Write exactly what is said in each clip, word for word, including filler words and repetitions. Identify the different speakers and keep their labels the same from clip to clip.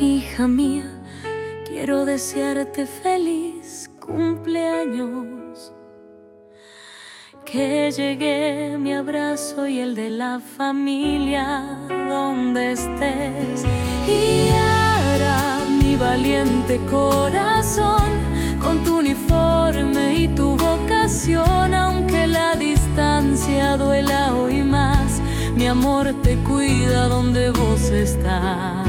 Speaker 1: Hija mía, quiero desearte feliz cumpleaños. Que llegue mi abrazo y el de la familia donde estés. Y ahora mi valiente corazón, con tu uniforme y tu vocación, aunque la distancia duela hoy más, mi amor te cuida donde vos estás.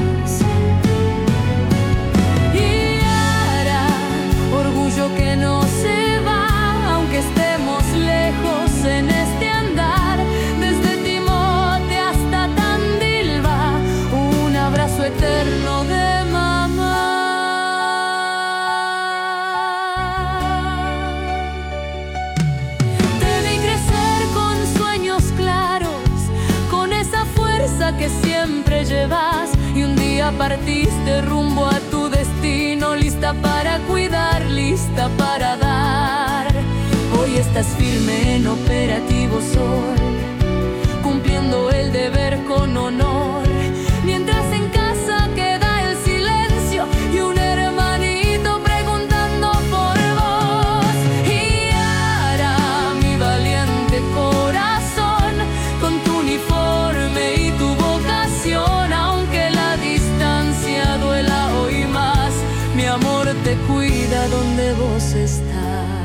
Speaker 1: Y ahora, orgullo que no se va, aunque estemos lejos en este andar, desde Timote hasta Tandilva, un abrazo eterno de mamá. Te vi crecer con sueños claros, con esa fuerza que siempre llevas, y un día partiste rumbo a tu destino, lista para cuidar, lista para dar. Hoy estás firme en Operativo Sol, cumpliendo el deber con honor, mientras en casa queda el silencio y un hermanito preguntando por vos. Y ahora mi valiente corazón, con tu uniforme y tu vocación, aunque la distancia duela hoy más, mi amor te cuida donde vos estás.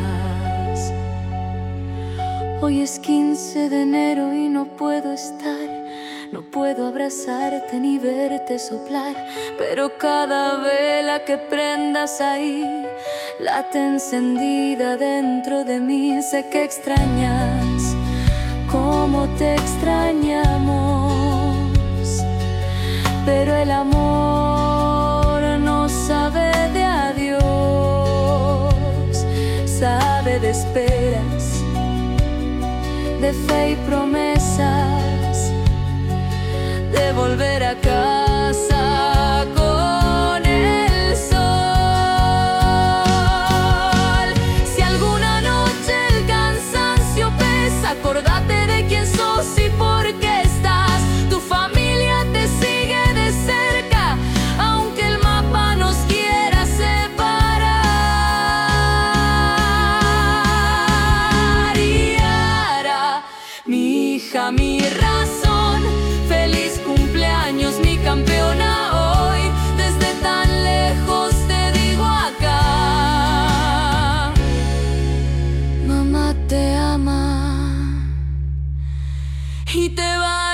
Speaker 1: Hoy es quince de enero y no puedo estar, no puedo abrazarte ni verte soplar, pero cada vela que prendas ahí late encendida dentro de mí. Sé que extrañas como te extrañamos, pero el amor no sabe de adiós, sabe de esperas, de fe y promesas, de volver a casa con el sol. Si alguna noche el cansancio pesa, acordate de quién sos y por qué estás. Tu familia te sigue de cerca, aunque el mapa nos quiera separar. Y ahora, mi hija, mi razón, feliz cumpleaños, mi campeona, hoy desde tan lejos te digo acá. Mamá te ama y te va